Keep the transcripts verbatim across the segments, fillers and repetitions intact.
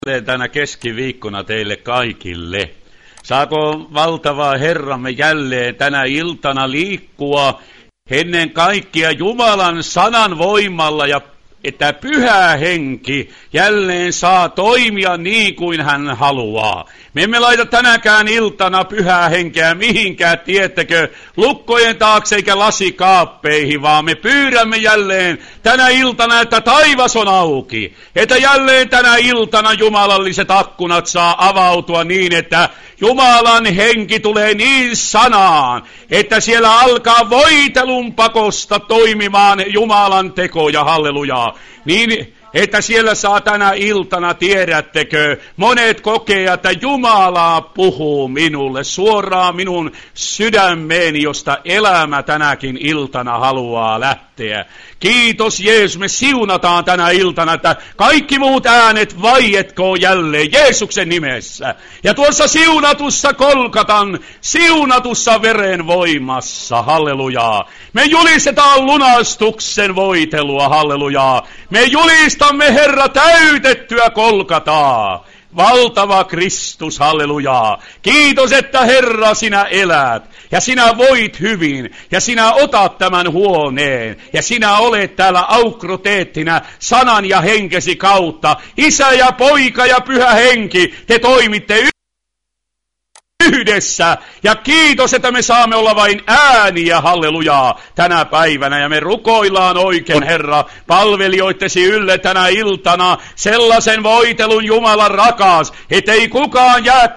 jälleen tänä keskiviikkona teille kaikille. Saako valtava Herramme jälleen tänä iltana liikkua ennen kaikkia Jumalan sanan voimalla ja että Pyhä Henki jälleen saa toimia niin kuin hän haluaa. Me emme laita tänäkään iltana Pyhää Henkeä mihinkään, tiettäkö, lukkojen taakse eikä lasikaappeihin, vaan me pyydämme jälleen tänä iltana, että taivas on auki. Että jälleen tänä iltana jumalalliset akkunat saa avautua niin, että Jumalan henki tulee niin sanaan, että siellä alkaa voitelun pakosta toimimaan Jumalan tekoja, hallelujaa. Niin, että siellä saa tänä iltana, tiedättekö, monet kokea, että Jumala puhuu minulle suoraan minun sydämeeni, josta elämä tänäkin iltana haluaa lähteä. Kiitos Jeesus, me siunataan tänä iltana, että kaikki muut äänet vaietkoon jälleen Jeesuksen nimessä. Ja tuossa siunatussa Kolkatan, siunatussa veren voimassa, hallelujaa. Me julistetaan lunastuksen voitelua, hallelujaa. Me julistamme Herra täytettyä Kolkataa. Valtava Kristus, hallelujaa. Kiitos, että Herra sinä elät ja sinä voit hyvin ja sinä otat tämän huoneen ja sinä olet täällä auktoriteettina sanan ja henkesi kautta. Isä ja poika ja Pyhä Henki, te toimitte yhdessä. Ja kiitos, että me saamme olla vain ääniä, hallelujaa, tänä päivänä. Ja me rukoillaan oikein, Herra, palvelijoittesi ylle tänä iltana sellaisen voitelun, Jumalan rakas, ettei kukaan jää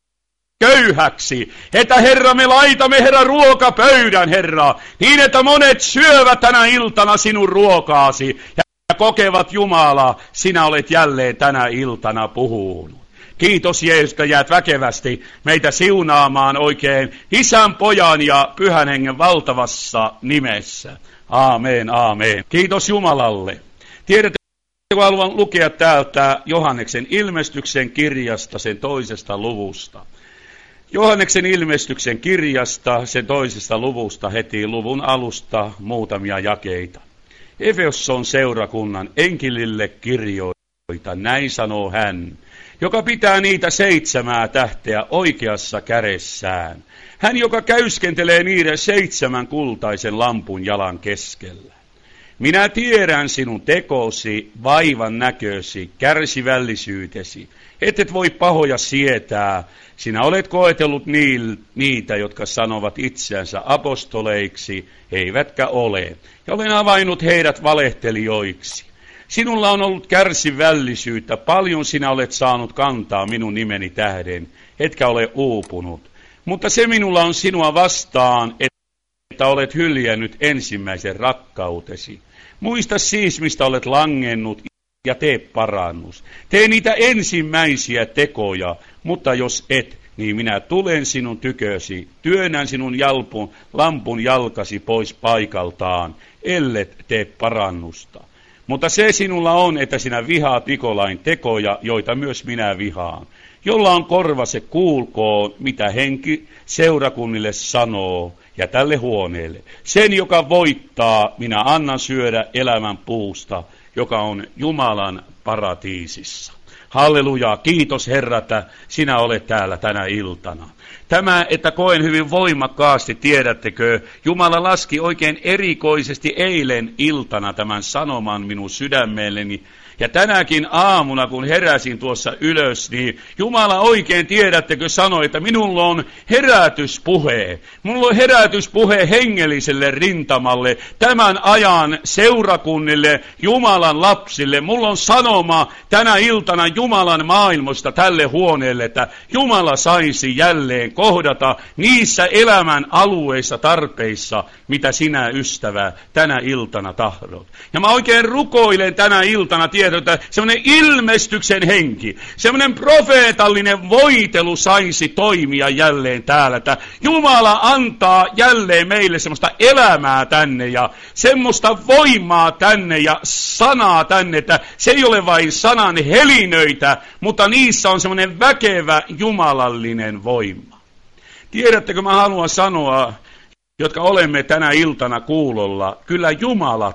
köyhäksi. Että Herra, me laitamme, Herra, ruokapöydän, Herra, niin että monet syövät tänä iltana sinun ruokaasi ja kokevat, Jumala, sinä olet jälleen tänä iltana puhunut. Kiitos Jeesus, että jäät väkevästi meitä siunaamaan oikein Isän, Pojan ja Pyhän Hengen valtavassa nimessä. Aamen, aamen. Kiitos Jumalalle. Tiedätte, kun haluan lukea täältä Johanneksen ilmestyksen kirjasta, sen toisesta luvusta. Johanneksen ilmestyksen kirjasta, sen toisesta luvusta, heti luvun alusta muutamia jakeita. Efeson seurakunnan enkelille kirjoita, näin sanoo hän, joka pitää niitä seitsemää tähteä oikeassa kädessään. Hän, joka käyskentelee niiden seitsemän kultaisen lampun jalan keskellä. Minä tiedän sinun tekosi, vaivan näkösi, kärsivällisyytesi, ettet voi pahoja sietää. Sinä olet koetellut niitä, jotka sanovat itseänsä apostoleiksi, eivätkä ole. Ja olen havainnut heidät valehtelijoiksi. Sinulla on ollut kärsivällisyyttä, paljon sinä olet saanut kantaa minun nimeni tähden, etkä ole uupunut. Mutta se minulla on sinua vastaan, että olet hyljännyt ensimmäisen rakkautesi. Muista siis, mistä olet langennut, ja tee parannus. Tee niitä ensimmäisiä tekoja, mutta jos et, niin minä tulen sinun tykösi, työnnän sinun jalpun, lampun jalkasi pois paikaltaan, ellet tee parannusta. Mutta se sinulla on, että sinä vihaat Nikolain tekoja, joita myös minä vihaan. Jolla on korva, se kuulkoon, mitä henki seurakunnille sanoo ja tälle huoneelle. Sen, joka voittaa, minä annan syödä elämän puusta, joka on Jumalan paratiisissa. Halleluja, kiitos Herra, että sinä olet täällä tänä iltana. Tämä, että koen hyvin voimakkaasti, tiedättekö, Jumala laski oikein erikoisesti eilen iltana tämän sanoman minun sydämelleni. Ja tänäkin aamuna, kun heräsin tuossa ylös, niin Jumala oikein, tiedättekö, sanoi, että minulla on herätyspuhe. Minulla on herätyspuhe hengelliselle rintamalle, tämän ajan seurakunnille, Jumalan lapsille. Mulla on sanoma tänä iltana Jumalan maailmasta tälle huoneelle, että Jumala saisi jälleen kohdata niissä elämän alueissa, tarpeissa, mitä sinä, ystävä, tänä iltana tahdot. Ja mä oikein rukoilen tänä iltana, tiedätkö, että semmoinen ilmestyksen henki, semmoinen profeetallinen voitelu saisi toimia jälleen täällä, että Jumala antaa jälleen meille semmoista elämää tänne ja semmoista voimaa tänne ja sanaa tänne, että se ei ole vain sanan helinöitä, mutta niissä on semmoinen väkevä jumalallinen voima. Tiedättekö, mä haluan sanoa, jotka olemme tänä iltana kuulolla, kyllä Jumala tahtoo.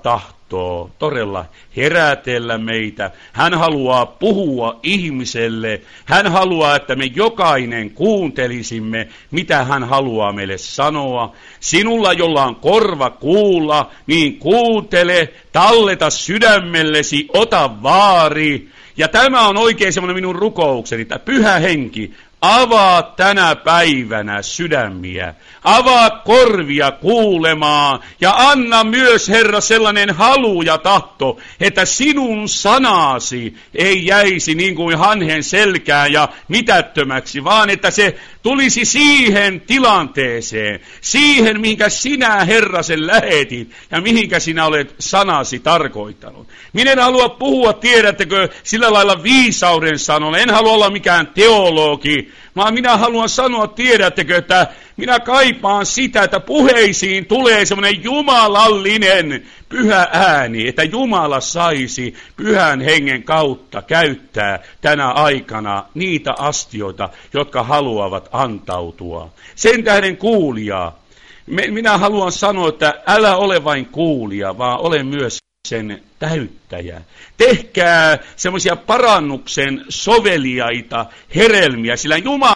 tahtoo todella herätellä meitä. Hän haluaa puhua ihmiselle. Hän haluaa, että me jokainen kuuntelisimme, mitä hän haluaa meille sanoa. Sinulla, jolla on korva kuulla, niin kuuntele, talleta sydämellesi, ota vaari. Ja tämä on oikein semmoinen minun rukoukseni, että Pyhä Henki, avaa tänä päivänä sydämiä, avaa korvia kuulemaan ja anna myös, Herra, sellainen halu ja tahto, että sinun sanasi ei jäisi niin kuin hanhen selkään ja mitättömäksi, vaan että se tulisi siihen tilanteeseen, siihen, mihinkä sinä, Herra, sen lähetit ja mihinkä sinä olet sanasi tarkoittanut. Minä en halua puhua, tiedättekö, sillä lailla viisauden sanolla, en halua olla mikään teologi, vaan minä haluan sanoa, tiedättekö, että minä kaipaan sitä, että puheisiin tulee semmoinen jumalallinen pyhä ääni, että Jumala saisi Pyhän Hengen kautta käyttää tänä aikana niitä astioita, jotka haluavat antautua. Sen tähden kuulija, minä haluan sanoa, että älä ole vain kuulija, vaan ole myös sen täyttäjä. Tehkää semmoisia parannuksen soveliaita hedelmiä, sillä Jumalan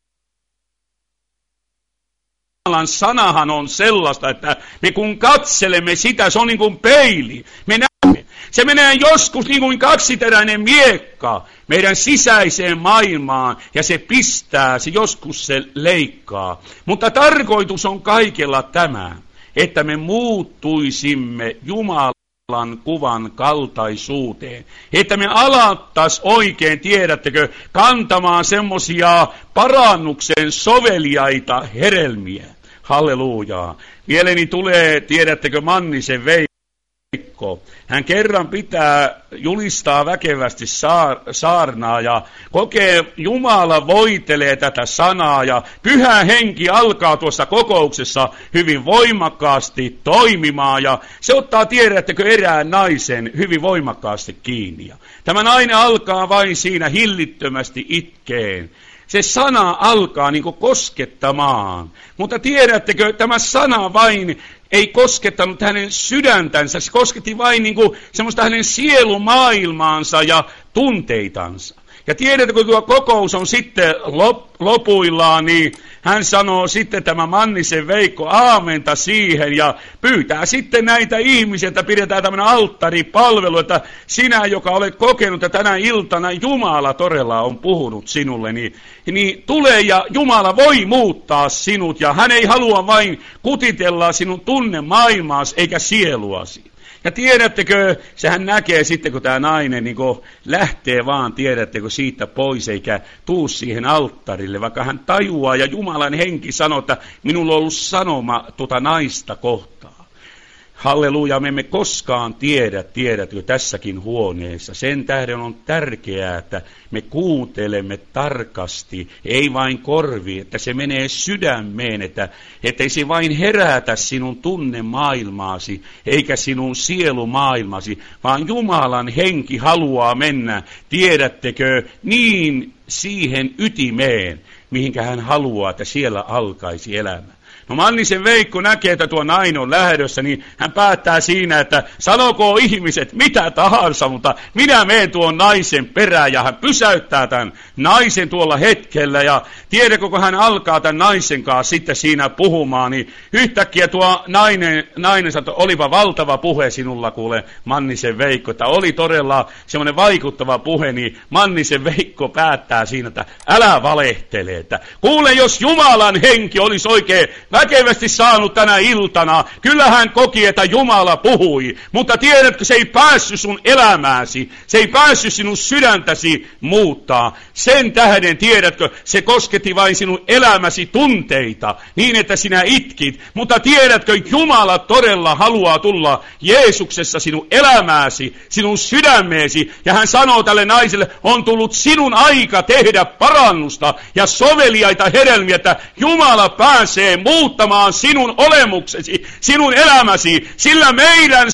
sanahan on sellaista, että me kun katselemme sitä, se on niin kuin peili. Me näemme. Se menee joskus niin kuin kaksiteräinen miekka meidän sisäiseen maailmaan ja se pistää, se joskus se leikkaa. Mutta tarkoitus on kaikella tämä, että me muuttuisimme Jumalan kuvan kaltaisuuteen. Että me alattais oikein, tiedättekö, kantamaan semmosia parannuksen soveliaita hedelmiä. Hallelujaa. Mieleeni tulee, tiedättekö, Mannisen Veikko. Hän kerran pitää julistaa väkevästi saarnaa ja kokee, Jumala voitelee tätä sanaa ja Pyhä Henki alkaa tuossa kokouksessa hyvin voimakkaasti toimimaan ja se ottaa, tiedättekö, erään naisen hyvin voimakkaasti kiinni. Ja tämä nainen alkaa vain siinä hillittömästi itkeen. Se sana alkaa niin kuin koskettamaan, mutta tiedättekö, tämä sana vain ei koskettanut hänen sydäntänsä, se kosketti vain niin kuin semmoista hänen sielumaailmaansa ja tunteitansa. Ja tiedätkö, kun tuo kokous on sitten lop, lopuillaan, niin hän sanoo sitten tämä Mannisen Veikko aamenta siihen ja pyytää sitten näitä ihmisiä, että pidetään tämmöinen alttaripalvelu, että sinä, joka olet kokenut, että tänä iltana Jumala todella on puhunut sinulle, niin, niin tule ja Jumala voi muuttaa sinut ja hän ei halua vain kutitella sinun tunnemaailmaasi eikä sieluasi. Ja tiedättekö, sehän näkee sitten, kun tämä nainen niin kun lähtee vaan, tiedättekö, siitä pois, eikä tuu siihen alttarille, vaikka hän tajuaa, ja Jumalan henki sanoo, että minulla on ollut sanoma tuota naista kohtaan. Halleluja, me emme koskaan tiedä, tiedätkö, tässäkin huoneessa. Sen tähden on tärkeää, että me kuuntelemme tarkasti, ei vain korvi, että se menee sydämeen, että ettei se vain herätä sinun tunnemaailmaasi, eikä sinun sielumaailmasi, vaan Jumalan henki haluaa mennä, tiedättekö, niin siihen ytimeen, mihinkä hän haluaa, että siellä alkaisi elämä. No Mannisen Veikko näkee, että tuo nainen on lähdössä, niin hän päättää siinä, että sanokoo ihmiset mitä tahansa, mutta minä menen tuon naisen perään ja hän pysäyttää tämän naisen tuolla hetkellä ja tiedätkö, kun hän alkaa tämän naisen kanssa sitten siinä puhumaan, niin yhtäkkiä tuo nainen, nainen sanoi, että olipa valtava puhe sinulla, kuule Mannisen Veikko, että oli todella semmoinen vaikuttava puhe, niin Mannisen Veikko päättää siinä, että älä valehtele, että kuule, jos Jumalan henki olisi oikein väkevästi saanut tänä iltana, kyllä hän koki, että Jumala puhui, mutta tiedätkö, se ei päässyt sun elämääsi, se ei päässyt sinun sydäntäsi muuttaa. Sen tähden, tiedätkö, se kosketti vain sinun elämäsi tunteita, niin että sinä itkit, mutta tiedätkö, Jumala todella haluaa tulla Jeesuksessa sinun elämääsi, sinun sydämeesi, ja hän sanoo tälle naiselle, on tullut sinun aika tehdä parannusta ja soveliaita hedelmiä, että Jumala pääsee muuttamaan sinun olemuksesi, sinun elämäsi, sillä meidän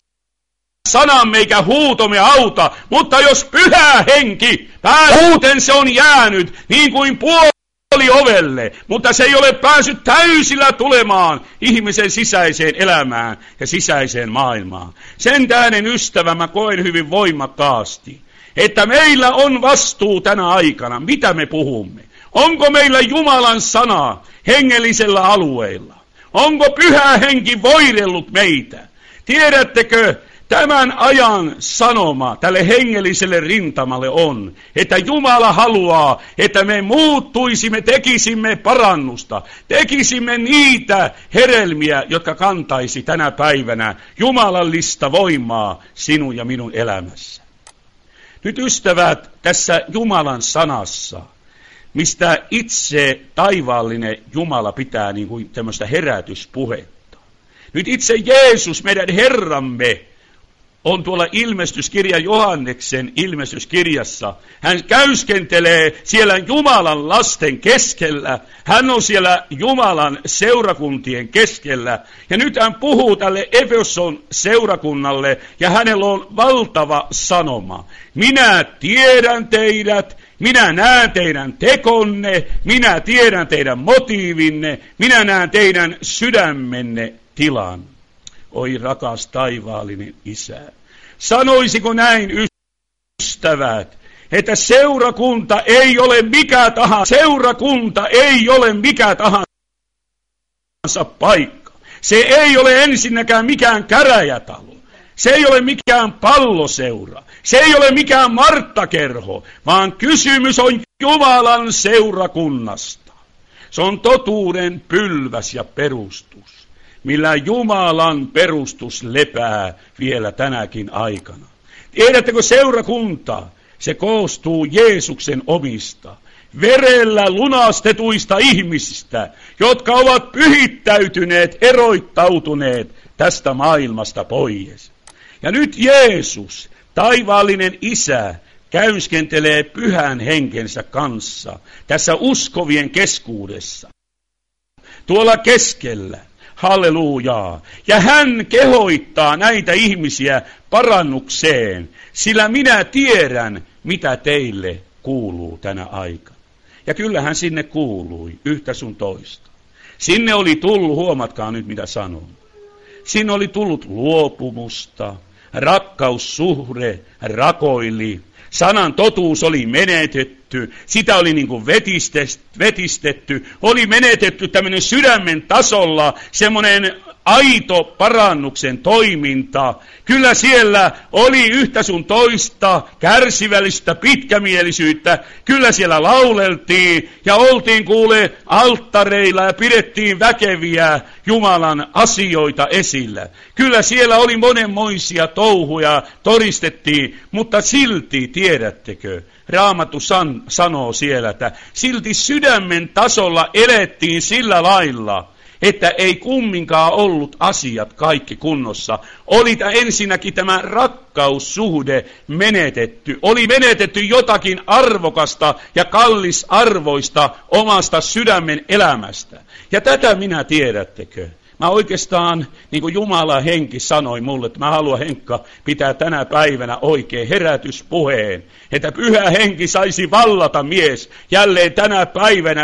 sanamme eikä huutomme auta, mutta jos Pyhä Henki, muuten se on jäänyt, niin kuin puoli oli ovelle, mutta se ei ole päässyt täysillä tulemaan ihmisen sisäiseen elämään ja sisäiseen maailmaan. Sen tähden, ystävä, mä koen hyvin voimakkaasti, että meillä on vastuu tänä aikana, mitä me puhumme. Onko meillä Jumalan sana hengellisellä alueella? Onko Pyhä Henki voidellut meitä? Tiedättekö, tämän ajan sanoma tälle hengelliselle rintamalle on, että Jumala haluaa, että me muuttuisimme, tekisimme parannusta, tekisimme niitä hedelmiä, jotka kantaisi tänä päivänä jumalallista voimaa sinun ja minun elämässä. Nyt ystävät, tässä Jumalan sanassa, mistä itse taivaallinen Jumala pitää niin kuin tämmöistä herätyspuhetta. Nyt itse Jeesus, meidän Herramme, on tuolla ilmestyskirja Johanneksen ilmestyskirjassa. Hän käyskentelee siellä Jumalan lasten keskellä. Hän on siellä Jumalan seurakuntien keskellä. Ja nyt hän puhuu tälle Efeson seurakunnalle ja hänellä on valtava sanoma. Minä tiedän teidät. Minä näen teidän tekonne, minä tiedän teidän motiivinne, minä näen teidän sydämenne tilan. Oi rakas taivaallinen Isä, sanoisiko näin ystävät, että seurakunta ei ole mikä tahansa, seurakunta ei ole mikä tahansa paikka. Se ei ole ensinnäkään mikään käräjätalo, se ei ole mikään palloseura. Se ei ole mikään Marttakerho, vaan kysymys on Jumalan seurakunnasta. Se on totuuden pylväs ja perustus, millä Jumalan perustus lepää vielä tänäkin aikana. Tiedättekö, seurakunta, se koostuu Jeesuksen omista, verellä lunastetuista ihmisistä, jotka ovat pyhittäytyneet, eroittautuneet tästä maailmasta pois. Ja nyt Jeesus, taivaallinen Isä, käyskentelee Pyhän Henkensä kanssa tässä uskovien keskuudessa, tuolla keskellä, hallelujaa. Ja hän kehoittaa näitä ihmisiä parannukseen, sillä minä tiedän, mitä teille kuuluu tänä aikana. Ja kyllähän sinne kuului yhtä sun toista. Sinne oli tullut, huomatkaa nyt mitä sanon, sinne oli tullut luopumusta, rakkaussuhde rakoili, sanan totuus oli menetetty, sitä oli niin kuin vetistetty, oli menetetty tämmöinen sydämen tasolla semmoinen aito parannuksen toiminta. Kyllä siellä oli yhtä sun toista kärsivällistä pitkämielisyyttä. Kyllä siellä lauleltiin ja oltiin kuule alttareilla ja pidettiin väkeviä Jumalan asioita esillä. Kyllä siellä oli monenmoisia touhuja, todistettiin, mutta silti, tiedättekö, Raamattu san, sanoo siellä, että silti sydämen tasolla elettiin sillä lailla, että ei kumminkaan ollut asiat kaikki kunnossa. Oli ensinnäkin tämä rakkaussuhde menetetty. Oli menetetty jotakin arvokasta ja kallisarvoista omasta sydämen elämästä. Ja tätä minä tiedättekö. Mä oikeastaan, niin kuin Jumalan henki sanoi mulle, että mä haluan, Henkka, pitää tänä päivänä oikein herätyspuheen, että Pyhä Henki saisi vallata mies jälleen tänä päivänä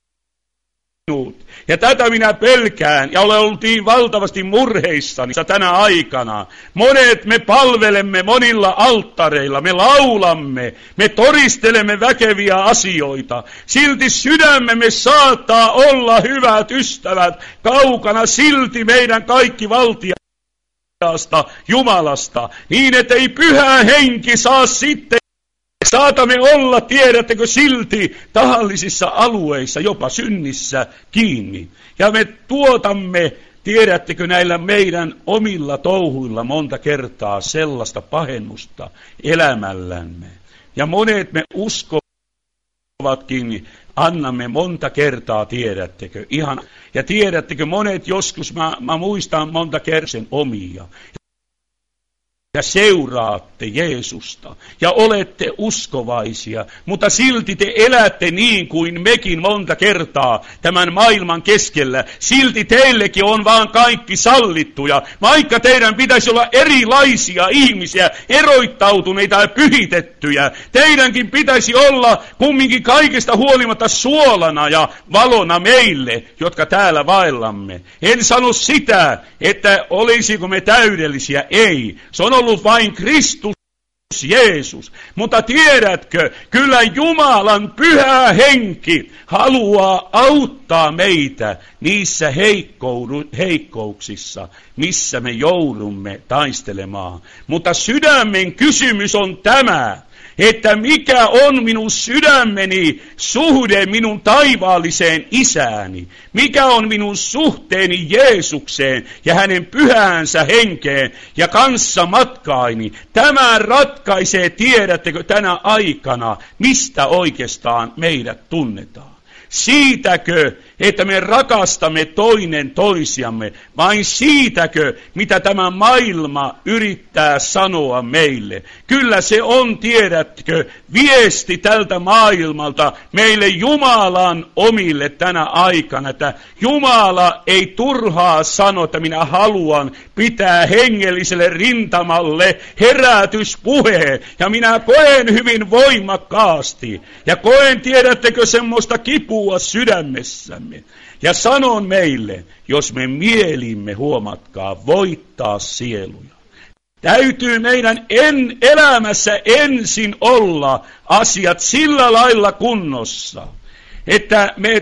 sinut. Ja tätä minä pelkään, ja olen ollut niin valtavasti murheissani tänä aikana. Monet me palvelemme monilla alttareilla, me laulamme, me todistelemme väkeviä asioita. Silti sydämemme saattaa olla, hyvät ystävät, kaukana silti meidän kaikki valtiasta Jumalasta, niin ettei Pyhä Henki saa sitten. Saatamme olla, tiedättekö, silti tahallisissa alueissa, jopa synnissä kiinni. Ja me tuotamme, tiedättekö, näillä meidän omilla touhuilla monta kertaa sellaista pahennusta elämällämme. Ja monet me uskovatkin, annamme monta kertaa, tiedättekö, ihan. Ja tiedättekö, monet joskus, mä, mä muistan monta kertaa sen omia. ja seuraatte Jeesusta ja olette uskovaisia, mutta silti te elätte niin kuin mekin monta kertaa tämän maailman keskellä. Silti teillekin on vaan kaikki sallittuja, vaikka teidän pitäisi olla erilaisia ihmisiä, eroittautuneita ja pyhitettyjä. Teidänkin pitäisi olla kumminkin kaikesta huolimatta suolana ja valona meille, jotka täällä vaellamme. En sano sitä, että olisiko me täydellisiä, ei. Se on ollut vain Kristus Jeesus. Mutta tiedätkö, kyllä Jumalan pyhä henki haluaa auttaa meitä niissä heikkouksissa, missä me joudumme taistelemaan. Mutta sydämen kysymys on tämä, että mikä on minun sydämeni suhde minun taivaalliseen isääni, mikä on minun suhteeni Jeesukseen ja hänen pyhäänsä henkeen ja kanssa matkaini. Tämä ratkaisee, tiedättekö, tänä aikana, mistä oikeastaan meidät tunnetaan. Siitäkö, että me rakastamme toinen toisiamme, vai siitäkö, mitä tämä maailma yrittää sanoa meille? Kyllä se on, tiedätkö, viesti tältä maailmalta meille Jumalan omille tänä aikana, että Jumala ei turhaa sano, että minä haluan pitää hengelliselle rintamalle herätyspuheen, ja minä koen hyvin voimakkaasti, ja koen, tiedättekö, semmoista kipua sydämessämme. Ja sanon meille, jos me mielimme, huomatkaa, voittaa sieluja. Täytyy meidän en, elämässä ensin olla asiat sillä lailla kunnossa, että me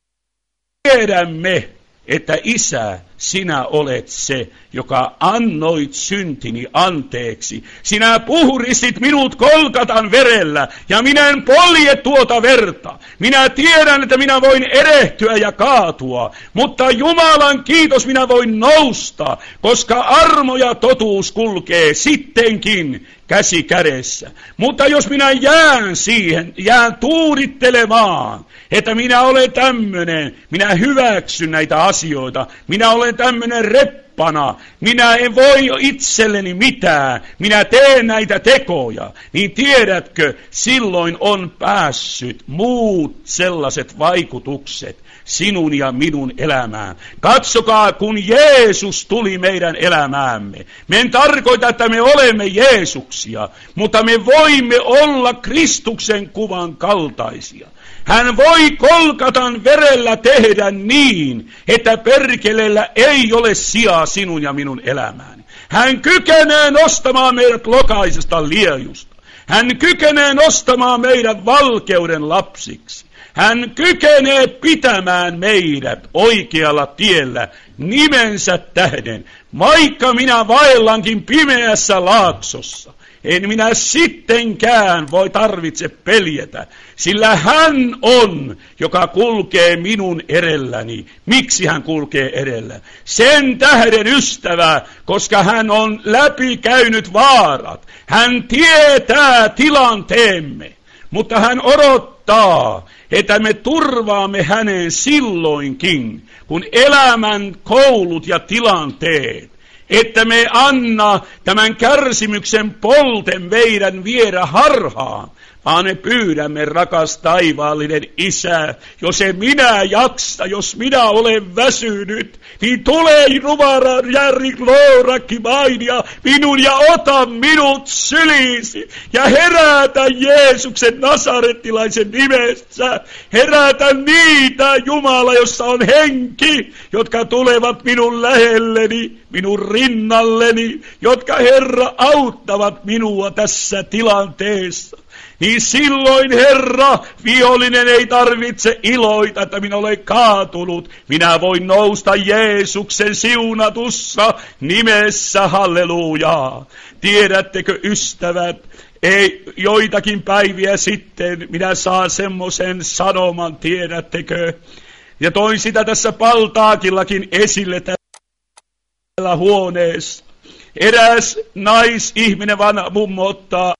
tiedämme, että Isä, sinä olet se, joka annoit syntini anteeksi. Sinä puhdistit minut Golgatan verellä, ja minä en polje tuota verta. Minä tiedän, että minä voin erehtyä ja kaatua, mutta Jumalan kiitos, minä voin nousta, koska armo ja totuus kulkee sittenkin käsi kädessä. Mutta jos minä jään siihen, jään tuurittelemaan, että minä olen tämmöinen, minä hyväksyn näitä asioita, minä olen tämmöinen reppana, minä en voi itselleni mitään, minä teen näitä tekoja, niin tiedätkö, silloin on päässyt muut sellaiset vaikutukset sinun ja minun elämään. Katsokaa, kun Jeesus tuli meidän elämäämme. Me en tarkoita, että me olemme Jeesuksia, mutta me voimme olla Kristuksen kuvan kaltaisia. Hän voi Golgatan verellä tehdä niin, että perkeleellä ei ole sijaa sinun ja minun elämääni. Hän kykenee nostamaan meidät lokaisesta liejusta. Hän kykenee nostamaan meidät valkeuden lapsiksi. Hän kykenee pitämään meidät oikealla tiellä nimensä tähden, vaikka minä vaellankin pimeässä laaksossa. En minä sittenkään voi tarvitse peljätä, sillä hän on, joka kulkee minun edelläni. Miksi hän kulkee edellä? Sen tähden, ystävä, koska hän on läpikäynyt vaarat. Hän tietää tilanteemme, mutta hän odottaa, että me turvaamme hänen silloinkin, kun elämän koulut ja tilanteet, että me anna tämän kärsimyksen polten meidän viedä harhaan, vaan me pyydämme, rakas taivaallinen Isä, jos en minä jaksa, jos minä olen väsynyt, niin tule Jumala järri loorakki mainia minun ja ota minut syliisi ja herätä Jeesuksen nasarettilaisen nimessä. Herätä niitä, Jumala, jossa on henki, jotka tulevat minun lähelleni, minun rinnalleni, jotka, Herra, auttavat minua tässä tilanteessa. Niin silloin, Herra, vihollinen ei tarvitse iloita, että minä olen kaatunut. Minä voin nousta Jeesuksen siunatussa nimessä, hallelujaa. Tiedättekö, ystävät, ei, joitakin päiviä sitten minä saan semmoisen sanoman, tiedättekö, ja toin sitä tässä Paltaakillakin esille täällä huoneessa. Eräs naisihminen, vanha mummo, ottaa.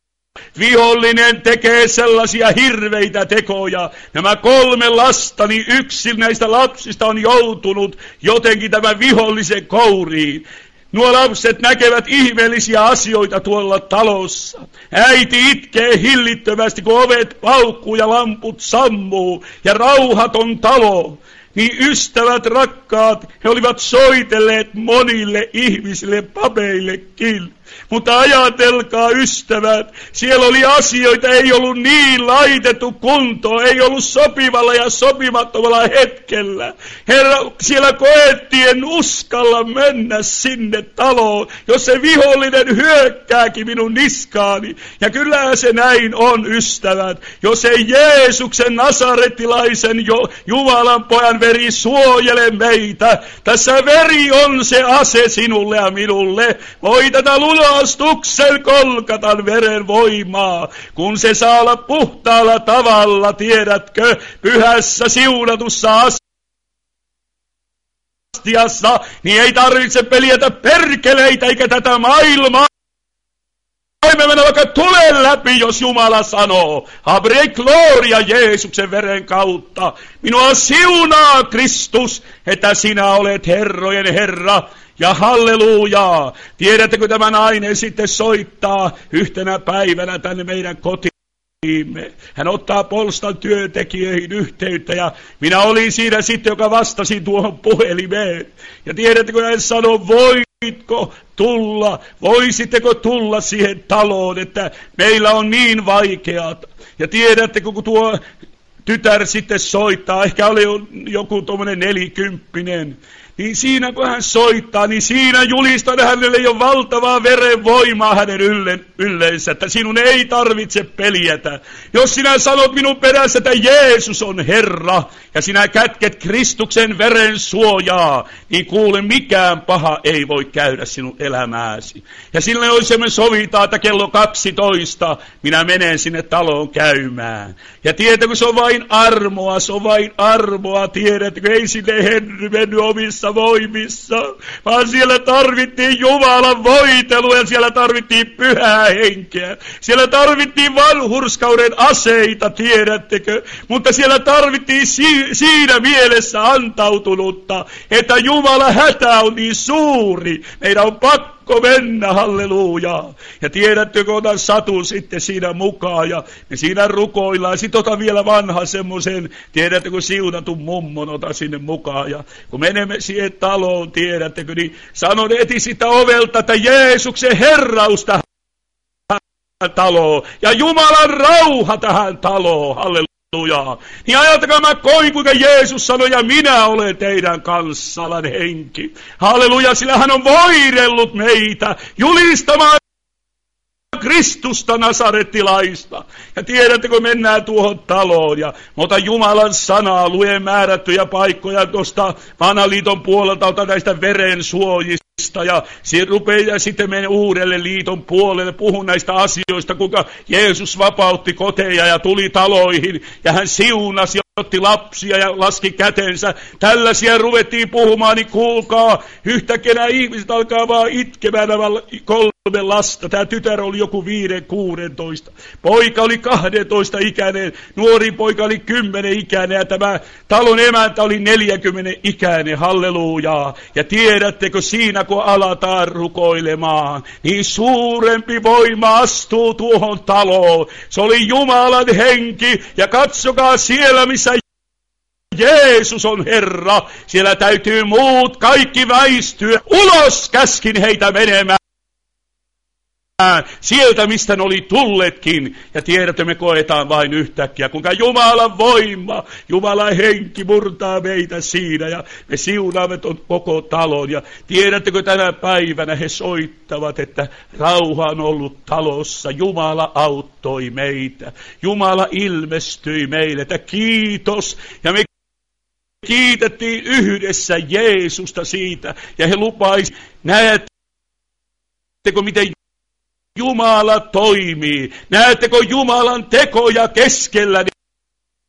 Vihollinen tekee sellaisia hirveitä tekoja. Nämä kolme lasta, niin yksi näistä lapsista on joutunut jotenkin tämän vihollisen kouriin. Nuo lapset näkevät ihmeellisiä asioita tuolla talossa. Äiti itkee hillittömästi, kun ovet paukkuu ja lamput sammuu ja rauhaton talo. Niin ystävät rakkaat, he olivat soitelleet monille ihmisille, papeillekin. Mutta ajatelkaa ystävät, siellä oli asioita, ei ollut niin laitettu kuntoon, ei ollut sopivalla ja sopimattomalla hetkellä. Herra, siellä koettiin, en uskalla mennä sinne taloon, jos se vihollinen hyökkääkin minun niskaani. Ja kyllähän se näin on, ystävät, jos ei Jeesuksen nasaretilaisen jo, Jumalan pojan veri suojele meitä. Tässä veri on se ase sinulle ja minulle. Voi tätä lunastuksen kolkatan veren voimaa, kun se saa olla puhtaalla tavalla, tiedätkö, pyhässä siunatussa astiassa, niin ei tarvitse peljätä perkeleitä eikä tätä maailmaa. Voimme mennä vaikka tulen läpi, jos Jumala sanoo. Abre gloria Jeesuksen veren kautta. Minua siunaa Kristus, että sinä olet herrojen Herra. Ja hallelujaa. Tiedättekö, tämä nainen sitten soittaa yhtenä päivänä tänne meidän kotiimme. Hän ottaa Polstan työntekijöihin yhteyttä ja minä olin siinä sitten, joka vastasi tuohon puhelimeen. Ja tiedättekö, hän sanoi, voitko tulla, voisitteko tulla siihen taloon, että meillä on niin vaikeata. Ja tiedättekö, kun tuo tytär sitten soittaa, ehkä oli joku tuommoinen nelikymppinen, niin siinä kun hän soittaa, niin siinä julistan hänelle jo valtavaa verenvoimaa hänen ylle, ylleensä, että sinun ei tarvitse peljätä. Jos sinä sanot minun perässä, että Jeesus on Herra, ja sinä kätket Kristuksen veren suojaa, niin kuule, mikään paha ei voi käydä sinun elämääsi. Ja silloin olisi me sovitaan, että kello kaksitoista minä menen sinne taloon käymään. Ja tiedätkö, se on vain armoa, se on vain armoa, tiedätkö, ei sinne Henry mennyt omissa voimissa, vaan siellä tarvittiin Jumalan voitelua ja siellä tarvittiin pyhää henkeä. Siellä tarvittiin vanhurskauden aseita, tiedättekö, mutta siellä tarvittiin si- siinä mielessä antautunutta, että Jumalan hätä on niin suuri. Meidän on pakko mennä, hallelujaa. Ja tiedättekö, otan Satun sitten siinä mukaan ja me siinä rukoillaan. Sitten otan vielä vanha semmoisen, tiedättekö, siunatun mummon otan sinne mukaan. Ja kun menemme siihen taloon, tiedättekö, niin sanon eti sitä ovelta, että Jeesuksen herraus tähän taloon ja Jumalan rauha tähän taloon, hallelujaa. Niin ajatelkaa, mä koin, kuinka Jeesus sanoi, ja minä olen teidän kanssalan henki. Halleluja, sillä hän on voidellut meitä julistamaan Kristusta nasarettilaista. Ja tiedättekö, mennään tuohon taloon ja mä otan Jumalan sanaa, luen määrättyjä paikkoja tuosta vanhan liiton puolelta, otan näistä verensuojista. Ja rupeaa sitten menen uudelle liiton puolelle, puhun näistä asioista, kuinka Jeesus vapautti koteja ja tuli taloihin ja hän siunasi ja otti lapsia ja laski kätensä. Tällaisia ruvettiin puhumaan, niin kuulkaa, yhtäkkiä nämä ihmiset alkaa vaan itkemään nämä kolme lasta. Tämä tytär oli joku viiden, kuudentoista. Poika oli kahdentoista ikäinen, nuori poika oli kymmenen ikäinen ja tämä talon emäntä oli neljäkymmenen ikäinen, hallelujaa. Ja tiedättekö, siinä kun alataan rukoilemaan, niin suurempi voima astuu tuohon taloon. Se oli Jumalan henki ja katsokaa siellä, missä Jeesus on Herra. Siellä täytyy muut kaikki väistyä. Ulos käskin heitä menemään. Sieltä, mistä ne oli tulletkin. Ja tiedätte, me koetaan vain yhtäkkiä, kuinka Jumalan voima, Jumalan henki murtaa meitä siinä. Ja me siunaamme ton koko talon. Ja tiedättekö, tänä päivänä he soittavat, että rauha on ollut talossa. Jumala auttoi meitä. Jumala ilmestyi meille. Että kiitos. Ja me kiitettiin yhdessä Jeesusta siitä. Ja he lupaisivat, näettekö, miten Jumala toimii. Näettekö Jumalan tekoja keskellä?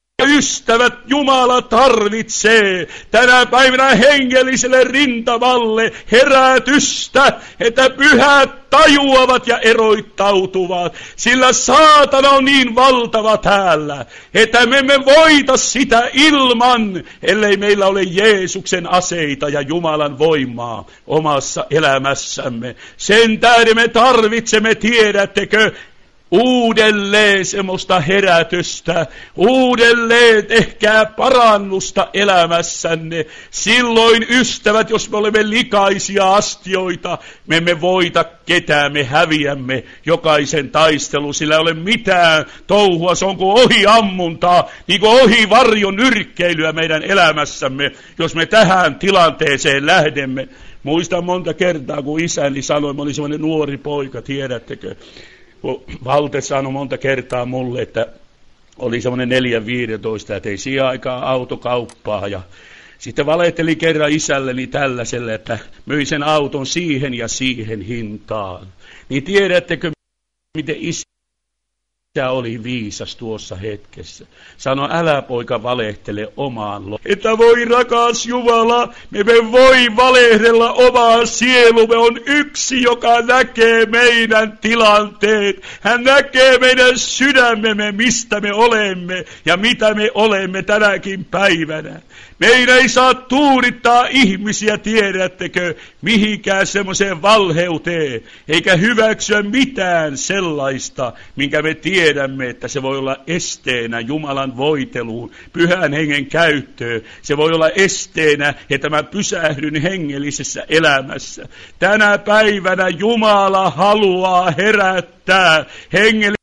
ystävät, Jumala tarvitsee tänä päivänä hengelliselle rintamalle herätystä, että pyhät tajuavat ja eroittautuvat, sillä saatana on niin valtava täällä, että me emme voita sitä ilman, ellei meillä ole Jeesuksen aseita ja Jumalan voimaa omassa elämässämme. Sen tähden me tarvitsemme, tiedättekö, uudelleen semmoista herätystä, uudelleen tehkää parannusta elämässänne. Silloin, ystävät, jos me olemme likaisia astioita, me emme voita ketään, me häviämme jokaisen taistelu, sillä ei ole mitään touhua, se on kuin ohi ammuntaa, niin kuin ohi varjon nyrkkeilyä meidän elämässämme, jos me tähän tilanteeseen lähdemme. Muistan monta kertaa, kun isäni sanoi, mä olin semmoinen nuori poika, tiedättekö, Valte sanoi monta kertaa mulle, että oli semmoinen neljän viidentoista, että ei siihen aikaan autokauppaa. Ja sitten valehteli kerran isälleni tällaiselle, että myi sen auton siihen ja siihen hintaan. Niin tiedättekö, miten isä oli viisas tuossa hetkessä. Sano, älä poika valehtele omaan lo. Että voi rakas Jumala, me emme voi valehdella omaan sielumme. On yksi, joka näkee meidän tilanteet. Hän näkee meidän sydämemme, mistä me olemme ja mitä me olemme tänäkin päivänä. Meidän ei saa tuurittaa ihmisiä, tiedättekö, mihinkään semmoiseen valheuteen, eikä hyväksyä mitään sellaista, minkä me tiedämme, että se voi olla esteenä Jumalan voiteluun, pyhän hengen käyttöön. Se voi olla esteenä, että mä pysähdyn hengellisessä elämässä. Tänä päivänä Jumala haluaa herättää hengellisessä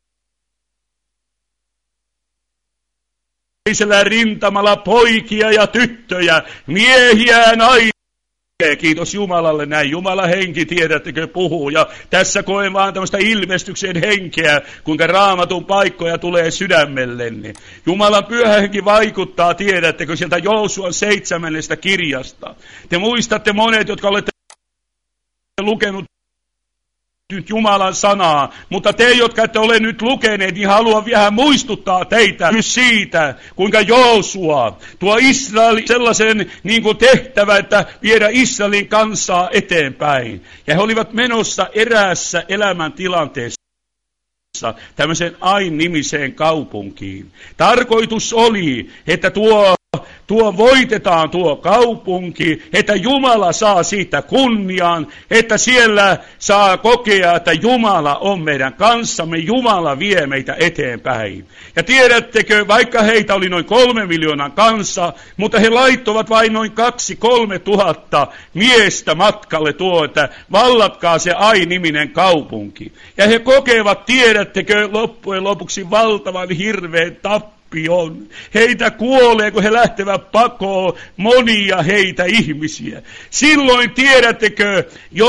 rintamalla poikia ja tyttöjä, miehiä ja naisia. Kiitos Jumalalle, näin Jumalan henki, tiedättekö, puhuu. Ja tässä koen vaan tämmöistä ilmestyksen henkeä, kuinka Raamatun paikkoja tulee sydämellenne. Jumalan pyhä henki vaikuttaa, tiedättekö, sieltä Joosuan seitsemännestä kirjasta. Te muistatte monet, jotka olette lukenut nyt Jumalan sanaa, mutta te, jotka ette ole nyt lukeneet, niin haluan vielä muistuttaa teitä siitä, kuinka Joosua tuo Israelin sellaisen niin kuin tehtävä, että viedä Israelin kansaa eteenpäin. Ja he olivat menossa eräässä elämäntilanteessa tämmöiseen Ain-nimiseen kaupunkiin. Tarkoitus oli, että tuo Tuo voitetaan tuo kaupunki, että Jumala saa siitä kunnian, että siellä saa kokea, että Jumala on meidän kanssamme, Jumala vie meitä eteenpäin. Ja tiedättekö, vaikka heitä oli noin kolme miljoonan kanssa, mutta he laittoivat vain noin kaksi, kolme tuhatta miestä matkalle tuo, että vallatkaa se Ai-niminen kaupunki. Ja he kokevat, tiedättekö, loppujen lopuksi valtavan hirveän tappion. Heitä kuolee, kun he lähtevät pakoon, monia heitä ihmisiä. Silloin, tiedättekö,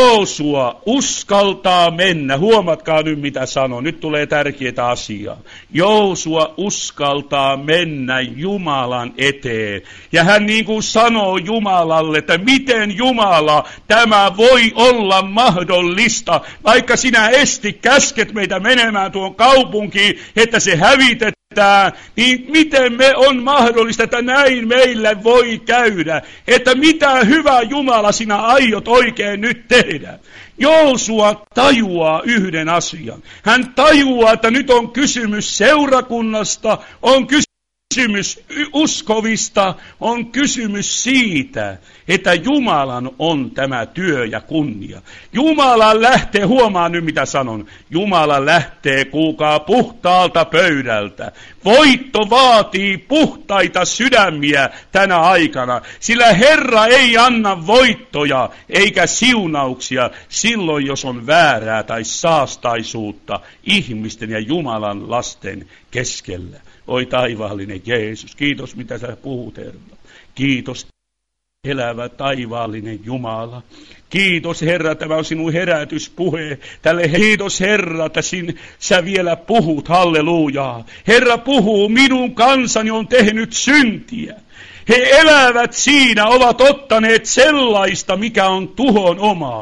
Joosua uskaltaa mennä. Huomatkaa nyt, mitä sanon. Nyt tulee tärkeitä asiaa. Joosua uskaltaa mennä Jumalan eteen. Ja hän niin kuin sanoo Jumalalle, että miten Jumala, tämä voi olla mahdollista, vaikka sinä esti käsket meitä menemään tuon kaupunkiin, että se hävitetään. Niin miten me on mahdollista, että näin meillä voi käydä, että mitä hyvää Jumala sinä aiot oikein nyt tehdä. Joosua tajuaa yhden asian. Hän tajuaa, että nyt on kysymys seurakunnasta, on kysymys Kysymys uskovista, on kysymys siitä, että Jumalan on tämä työ ja kunnia. Jumala lähtee, huomaa nyt mitä sanon, Jumala lähtee, kuulkaa, puhtaalta pöydältä. Voitto vaatii puhtaita sydämiä tänä aikana, sillä Herra ei anna voittoja eikä siunauksia silloin, jos on väärää tai saastaisuutta ihmisten ja Jumalan lasten keskellä. Oi taivaallinen Jeesus, kiitos mitä sä puhut, Herra. Kiitos elävä taivaallinen Jumala. Kiitos Herra, tämä on sinun herätyspuhe. Tälle kiitos Herra, että sin, sä vielä puhut, hallelujaa. Herra puhuu, minun kansani on tehnyt syntiä. He elävät siinä, ovat ottaneet sellaista, mikä on tuhon omaa.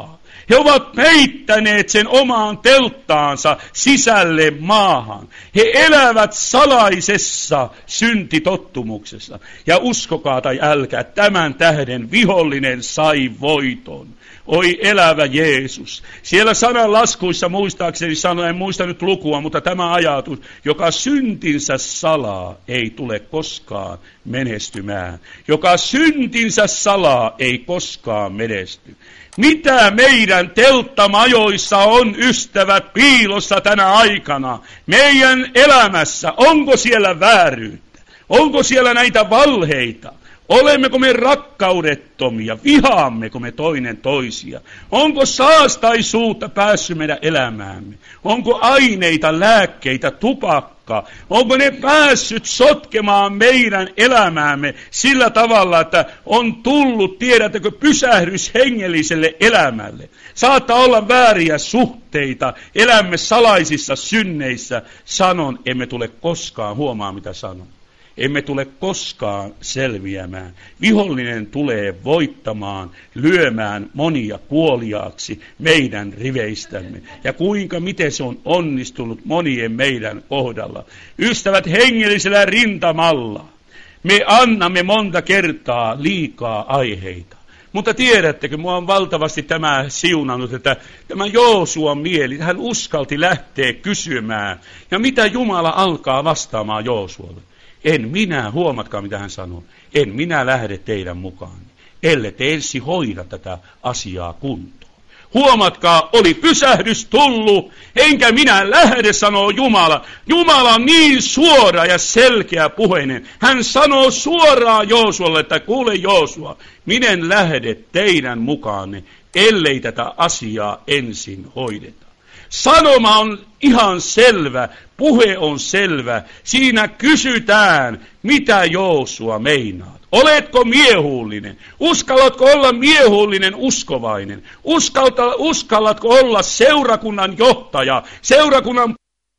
He ovat peittäneet sen omaan telttaansa sisälle maahan. He elävät salaisessa syntitottumuksessa. Ja uskokaa tai älkää, tämän tähden vihollinen sai voiton. Oi elävä Jeesus. Siellä sananlaskuissa muistaakseni sanoen, en muista nyt lukua, mutta tämä ajatus, joka syntinsä salaa, ei tule koskaan menestymään. Joka syntinsä salaa, ei koskaan menesty. Mitä meidän telttamajoissa on, ystävät, piilossa tänä aikana? Meidän elämässä, onko siellä vääryyttä? Onko siellä näitä valheita? Olemmeko me rakkaudettomia? Vihaammeko me toinen toisia? Onko saastaisuutta päässyt meidän elämäämme? Onko aineita, lääkkeitä, tupakka? Onko ne päässyt sotkemaan meidän elämäämme sillä tavalla, että on tullut, tiedättekö, pysähdys hengelliselle elämälle? Saattaa olla vääriä suhteita, elämme salaisissa synneissä. Sanon, emme tule koskaan, huomaa mitä sanon. Emme tule koskaan selviämään. Vihollinen tulee voittamaan, lyömään monia kuoliaaksi meidän riveistämme. Ja kuinka, miten se on onnistunut monien meidän kohdalla. Ystävät, hengellisellä rintamalla me annamme monta kertaa liikaa aiheita. Mutta tiedättekö, mua on valtavasti tämä siunannut, että tämä Joosuan mieli, hän uskalti lähteä kysymään. Ja mitä Jumala alkaa vastaamaan Joosualle? En minä, huomatkaa mitä hän sanoo, en minä lähde teidän mukaan, ellei te ensin hoida tätä asiaa kuntoon. Huomatkaa, oli pysähdys tullut, enkä minä lähde, sanoo Jumala. Jumala on niin suora ja selkeä puheinen. Hän sanoo suoraan Joosualle, että kuule Joosua, minä en lähde teidän mukaanne, ellei tätä asiaa ensin hoideta. Sanoma on ihan selvä, puhe on selvä. Siinä kysytään, mitä Joosua meinaat. Oletko miehuullinen? Uskallatko olla miehuullinen uskovainen? Uskalta, uskallatko olla seurakunnan johtaja, seurakunnan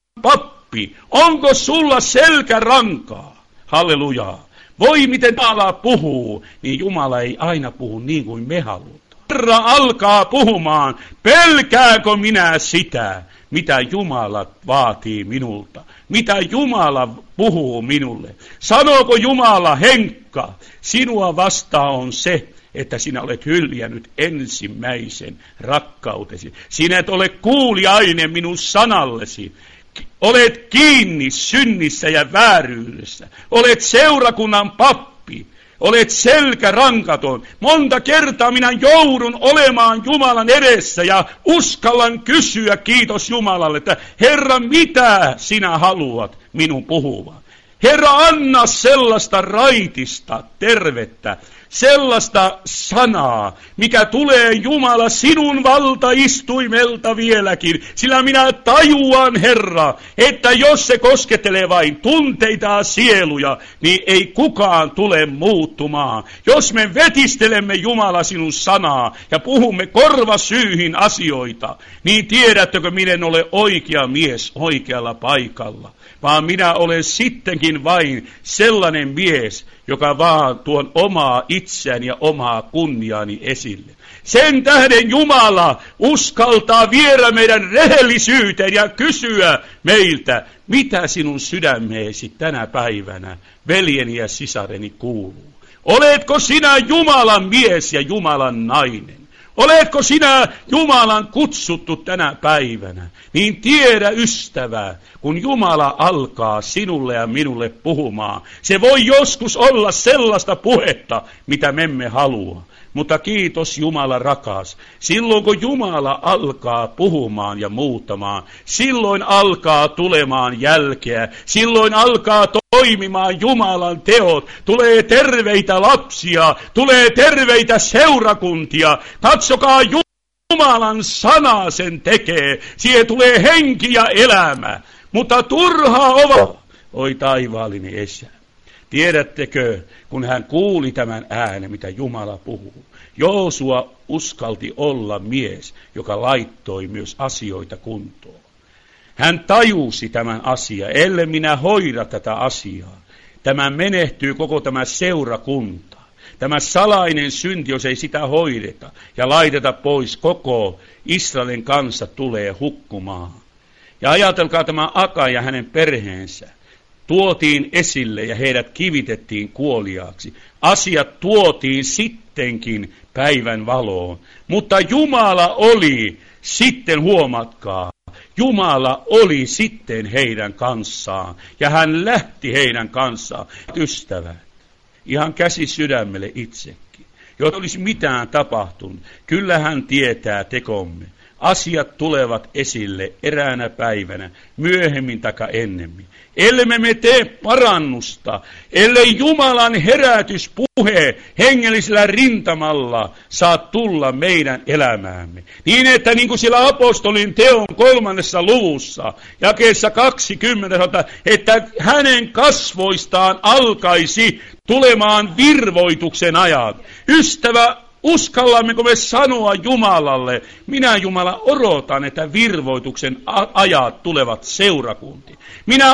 pappi? Onko sulla selkärankaa? Hallelujaa. Voi miten Jumala puhuu, niin Jumala ei aina puhu niin kuin me haluamme. Herra alkaa puhumaan, pelkääkö minä sitä, mitä Jumala vaatii minulta, mitä Jumala puhuu minulle. Sanooko Jumala, Henkka, sinua vastaan on se, että sinä olet hyljännyt ensimmäisen rakkautesi. Sinä et ole kuuliainen minun sanallesi. Olet kiinni synnissä ja vääryydessä. Olet seurakunnan pappi. Olet selkärankaton. Monta kertaa minä joudun olemaan Jumalan edessä ja uskallan kysyä, kiitos Jumalalle, että Herra, mitä sinä haluat minun puhuvan? Herra, anna sellaista raitista tervettä, sellaista sanaa, mikä tulee Jumala sinun valtaistuimelta vieläkin. Sillä minä tajuan, Herra, että jos se koskettelee vain tunteita ja sieluja, niin ei kukaan tule muuttumaan. Jos me vetistelemme Jumala sinun sanaa ja puhumme korvasyyhin asioita, niin tiedättekö, minä en ole oikea mies oikealla paikalla. Vaan minä olen sittenkin vain sellainen mies, joka vaan tuon omaa itseäni ja omaa kunniaani esille. Sen tähden Jumala uskaltaa viedä meidän rehellisyyteen ja kysyä meiltä, mitä sinun sydämeesi tänä päivänä, veljeni ja sisareni, kuuluu. Oletko sinä Jumalan mies ja Jumalan nainen? Oletko sinä Jumalan kutsuttu tänä päivänä? Niin tiedä, ystävää, kun Jumala alkaa sinulle ja minulle puhumaan. Se voi joskus olla sellaista puhetta, mitä me emme halua. Mutta kiitos Jumala rakas, silloin kun Jumala alkaa puhumaan ja muuttamaan, silloin alkaa tulemaan jälkeä, silloin alkaa toimimaan Jumalan teot, tulee terveitä lapsia, tulee terveitä seurakuntia, katsokaa Jumalan sana sen tekee, siihen tulee henki ja elämä, mutta turhaa ovat, oi taivaallinen Isä. Tiedättekö, kun hän kuuli tämän äänen, mitä Jumala puhuu, Joosua uskalti olla mies, joka laittoi myös asioita kuntoon. Hän tajusi tämän asian, ellei minä hoida tätä asiaa. Tämä menehtyy koko tämä seurakunta. Tämä salainen synti, jos ei sitä hoideta ja laiteta pois, koko Israelin kansa tulee hukkumaan. Ja ajatelkaa tämä Akan ja hänen perheensä. Tuotiin esille ja heidät kivitettiin kuoliaaksi. Asiat tuotiin sittenkin päivän valoon. Mutta Jumala oli sitten, huomatkaa, Jumala oli sitten heidän kanssaan. Ja hän lähti heidän kanssaan. Ystävät, ihan käsi sydämelle itsekin. Jos olisi mitään tapahtunut, kyllä hän tietää tekomme. Asiat tulevat esille eräänä päivänä, myöhemmin taka ennemmin. Ellei me tee parannusta, ellei Jumalan herätyspuhe hengellisellä rintamalla saa tulla meidän elämäämme. Niin että niin kuin siellä apostolin teon kolmannessa luvussa, jakeessa kaksikymmentä, sanotaan, että hänen kasvoistaan alkaisi tulemaan virvoituksen ajat. Ystävä, uskallammeko me sanoa Jumalalle, minä Jumala odotan, että virvoituksen ajat tulevat seurakuntiin. Minä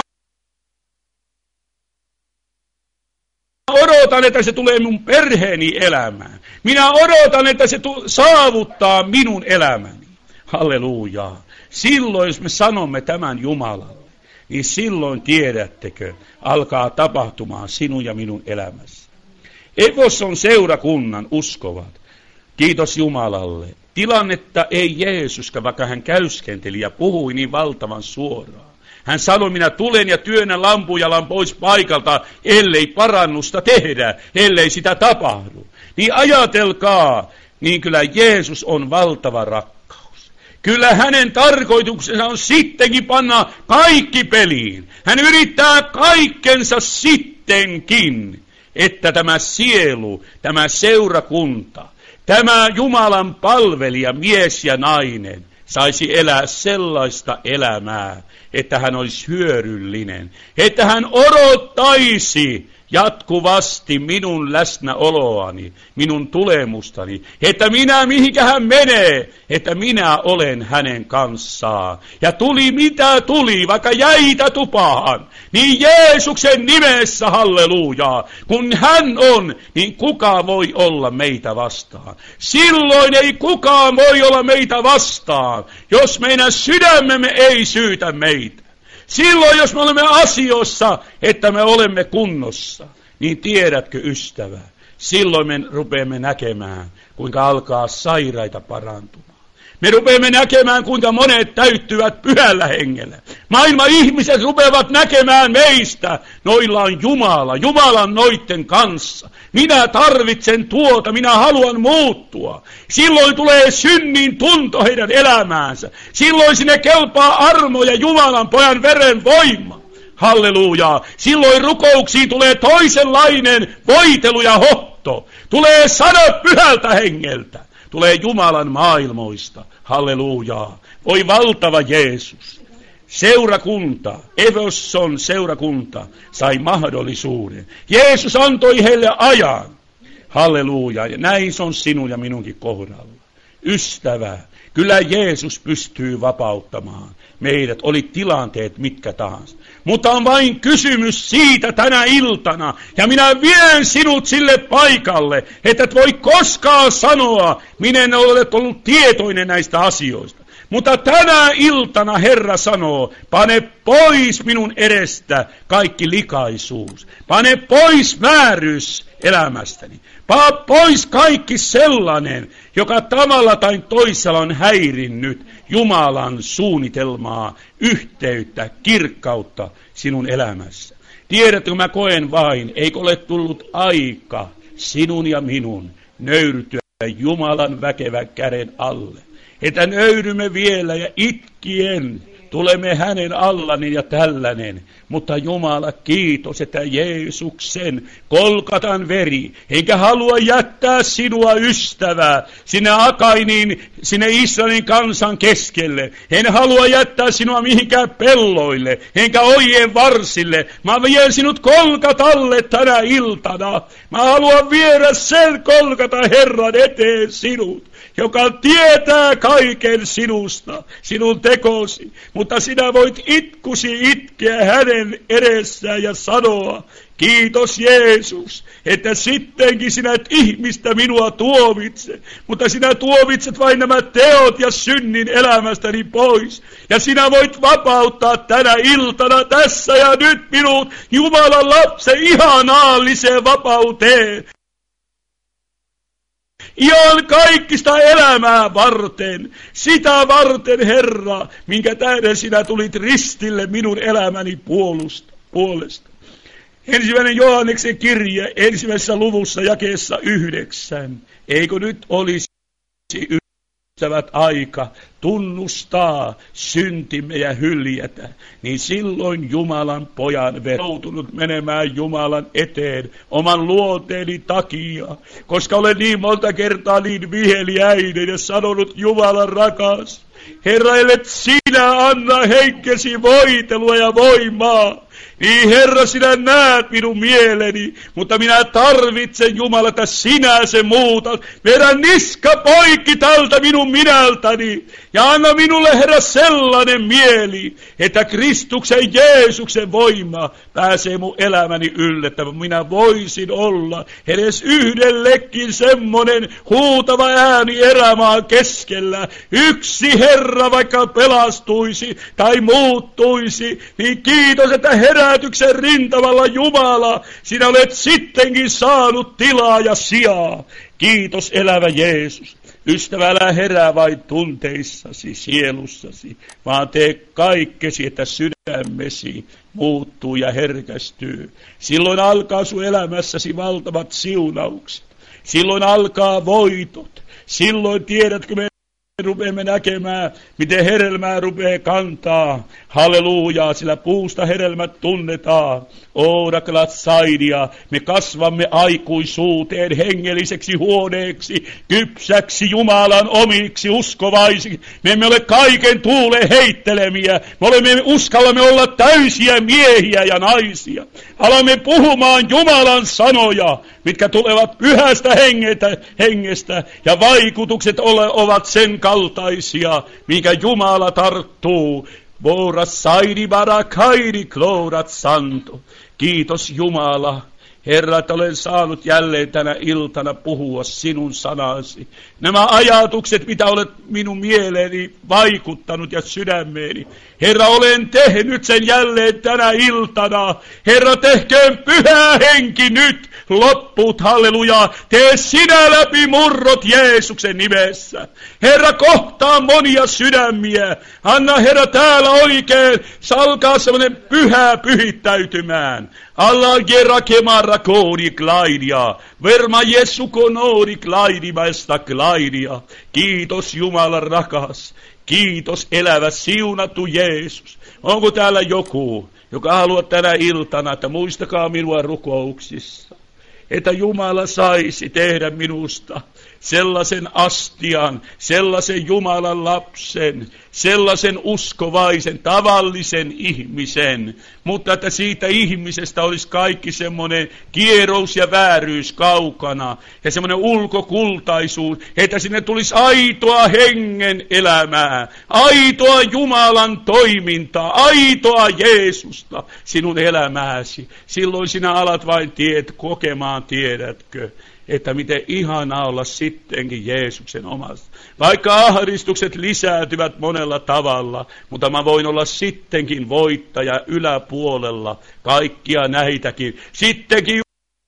odotan, että se tulee minun perheeni elämään. Minä odotan, että se tu- saavuttaa minun elämäni. Halleluujaa. Silloin, jos me sanomme tämän Jumalalle, niin silloin tiedättekö, alkaa tapahtumaan sinun ja minun elämässä. Efeson seurakunnan uskovat, kiitos Jumalalle, tilannetta ei Jeesuskaan, vaikka hän käyskenteli ja puhui niin valtavan suoraan. Hän sanoi, minä tulen ja työnnän lampujalan pois paikalta, ellei parannusta tehdä, ellei sitä tapahdu. Niin ajatelkaa, niin kyllä Jeesus on valtava rakkaus. Kyllä hänen tarkoituksensa on sittenkin panna kaikki peliin. Hän yrittää kaikkensa sittenkin, että tämä sielu, tämä seurakunta, tämä Jumalan palvelija, mies ja nainen, saisi elää sellaista elämää, että hän olisi hyödyllinen, että hän odottaisi jatkuvasti minun läsnäoloani, minun tulemustani, että minä mihinkä hän menee, että minä olen hänen kanssaan. Ja tuli mitä tuli, vaikka jäitä tupaan, niin Jeesuksen nimessä, halleluujaa, kun hän on, niin kuka voi olla meitä vastaan? Silloin ei kukaan voi olla meitä vastaan, jos meidän sydämemme ei syytä meitä. Silloin, jos me olemme asioissa, että me olemme kunnossa, niin tiedätkö, ystävä, silloin me rupeamme näkemään, kuinka alkaa sairaita parantumaan. Me rupeamme näkemään, kuinka monet täyttyvät pyhällä hengellä. Maailman ihmiset rupeavat näkemään meistä, noilla on Jumala, Jumalan noitten kanssa. Minä tarvitsen tuota, minä haluan muuttua. Silloin tulee synnin tunto heidän elämäänsä. Silloin sinne kelpaa armo ja Jumalan pojan veren voima. Hallelujaa. Silloin rukouksiin tulee toisenlainen voitelu ja hotto. Tulee sanat pyhältä hengeltä. Tulee Jumalan maailmoista. Hallelujaa. Voi valtava Jeesus. Seurakunta, Efeson seurakunta, sai mahdollisuuden. Jeesus antoi heille ajan. Halleluja. Ja näin se on sinun ja minunkin kohdalla. Ystävä, kyllä Jeesus pystyy vapauttamaan meidät, oli tilanteet mitkä tahansa. Mutta on vain kysymys siitä tänä iltana, ja minä vien sinut sille paikalle, että et voi koskaan sanoa, minä en ole ollut tietoinen näistä asioista. Mutta tänä iltana Herra sanoo, pane pois minun edestä kaikki likaisuus. Pane pois vääryys elämästäni. Pane pois kaikki sellainen, joka tavalla tai toisella on häirinnyt Jumalan suunnitelmaa, yhteyttä, kirkkautta sinun elämässä. Tiedätkö, mä koen vain, eikö ole tullut aika sinun ja minun nöyrytyä Jumalan väkevän käden alle. Että nöyrymme vielä ja itkien tulemme hänen allani ja tällainen. Mutta Jumala, kiitos, että Jeesuksen Kolkatan veri, enkä halua jättää sinua ystävää sinne Akainin, sinne Israelin kansan keskelle. En halua jättää sinua mihinkään pelloille, enkä ojien varsille. Mä vien sinut Kolkatalle tänä iltana. Mä haluan viedä sen Kolkata Herran eteen sinut, joka tietää kaiken sinusta, sinun tekosi, mutta sinä voit itkusi itkeä hänen edessään ja sanoa, Kiitos Jeesus, että sittenkin sinä et ihmistä minua tuomitse, mutta sinä tuomitset vain nämä teot ja synnin elämästäni pois. Ja sinä voit vapauttaa tänä iltana tässä ja nyt minut Jumalan lapsen ihanaalliseen vapauteen. Ihan kaikista elämää varten, sitä varten Herra, minkä tähden sinä tulit ristille minun elämäni puolusta, puolesta. Ensimmäinen Johanneksen kirje, ensimmäisessä luvussa jakeessa yhdeksän. Eikö nyt olisi ystävät aika tunnustaa syntimme ja hyljätä, niin silloin Jumalan pojan veroutunut menemään Jumalan eteen oman luonteeni takia, koska olen niin monta kertaa niin viheliäinen ja sanonut Jumalan rakas. Herra, ellet sinä anna henkesi voitelua ja voimaa, niin Herra, sinä näet minun mieleni, mutta minä tarvitsen Jumala, että sinä se muutat. Vedä niska poikki tältä minun minältäni ja anna minulle, Herra, sellainen mieli, että Kristuksen Jeesuksen voima pääsee mun elämäni yllättämään. Minä voisin olla edes yhdellekin semmonen huutava ääni erämaan keskellä. Yksi Herra vaikka pelastuisi tai muuttuisi, niin kiitos, että herätyksen rintamalla Jumala, sinä olet sittenkin saanut tilaa ja sijaa. Kiitos elävä Jeesus. Ystävä, älä herää vain tunteissasi, sielussasi, vaan tee kaikkesi, että sydämesi muuttuu ja herkästyy. Silloin alkaa sun elämässäsi valtavat siunaukset. Silloin alkaa voitot. Silloin tiedätkö, me rupeamme näkemään, miten hedelmää rupeaa kantaa. Halleluujaa, sillä puusta hedelmät tunnetaan. Oudaklat saidia, me kasvamme aikuisuuteen hengelliseksi huoneeksi, kypsäksi Jumalan omiksi uskovaisiksi. Me emme ole kaiken tuulen heittelemiä, me olemme uskallamme olla täysiä miehiä ja naisia. Alamme puhumaan Jumalan sanoja, mitkä tulevat pyhästä hengestä, hengestä ja vaikutukset ole, ovat sen kaltaisia, minkä Jumala tarttuu. Vora saidi barakaidi klorat santo. Kiitos Jumala, Herra, että olen saanut jälleen tänä iltana puhua sinun sanasi. Nämä ajatukset, mitä olet minun mieleeni vaikuttanut ja sydämeeni. Herra, olen tehnyt sen jälleen tänä iltana. Herra, tehköön pyhä henki nyt lopput, halleluja. Tee sinä läpi murrot Jeesuksen nimessä. Herra, kohtaa monia sydämiä. Anna, Herra, täällä oikein salkaa semmoinen pyhä pyhittäytymään. Allah gerakemara koodi klaidia. Verma Jesu konori klaidimaista klaidia. Kiitos Jumalan rakas. Kiitos elävä siunattu Jeesus. Onko täällä joku, joka haluaa tänä iltana, että muistakaa minua rukouksissa, että Jumala saisi tehdä minusta sellaisen astian, sellaisen Jumalan lapsen, sellaisen uskovaisen, tavallisen ihmisen, mutta että siitä ihmisestä olisi kaikki semmoinen kierous ja vääryys kaukana ja semmoinen ulkokultaisuus, että sinne tulisi aitoa hengen elämää, aitoa Jumalan toimintaa, aitoa Jeesusta sinun elämääsi. Silloin sinä alat vain tiet, kokemaan, tiedätkö, että miten ihanaa olla sittenkin Jeesuksen omassa. Vaikka ahdistukset lisääntyvät monella tavalla, mutta mä voin olla sittenkin voittaja yläpuolella kaikkia näitäkin. Sittenkin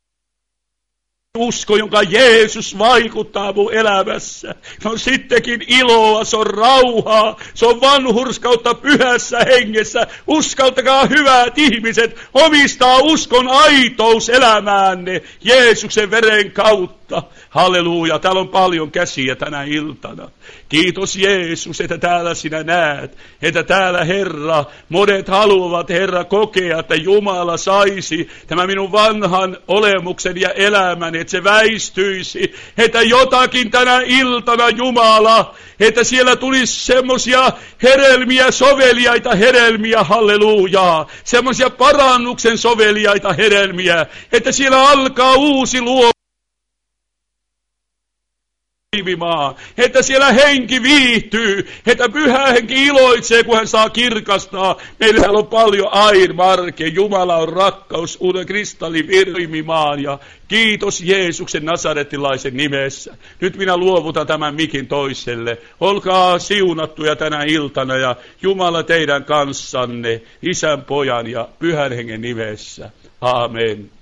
usko, jonka Jeesus vaikuttaa mun elämässä. Se on sittenkin iloa, se on rauhaa, se on vanhurskautta pyhässä hengessä. Uskaltakaa hyvät ihmiset omistaa uskon aitous elämäänne Jeesuksen veren kautta. Halleluja, täällä on paljon käsiä tänä iltana. Kiitos Jeesus, että täällä sinä näet, että täällä Herra, monet haluavat Herra kokea, että Jumala saisi tämä minun vanhan olemuksen ja elämäni, että se väistyisi, että jotakin tänä iltana Jumala, että siellä tulisi semmoisia hedelmiä, soveliaita hedelmiä, hallelujaa, semmoisia parannuksen soveliaita hedelmiä, että siellä alkaa uusi luo toimimaan, että siellä henki viihtyy, että pyhä henki iloitsee, kun hän saa kirkastaa. Meillä on paljon airmarke, Jumala on rakkaus, uuden kristallin virmimaan ja kiitos Jeesuksen nasaretilaisen nimessä. Nyt minä luovutan tämän mikin toiselle. Olkaa siunattuja tänä iltana ja Jumala teidän kanssanne, Isän, Pojan ja Pyhän Hengen nimessä. Aamen.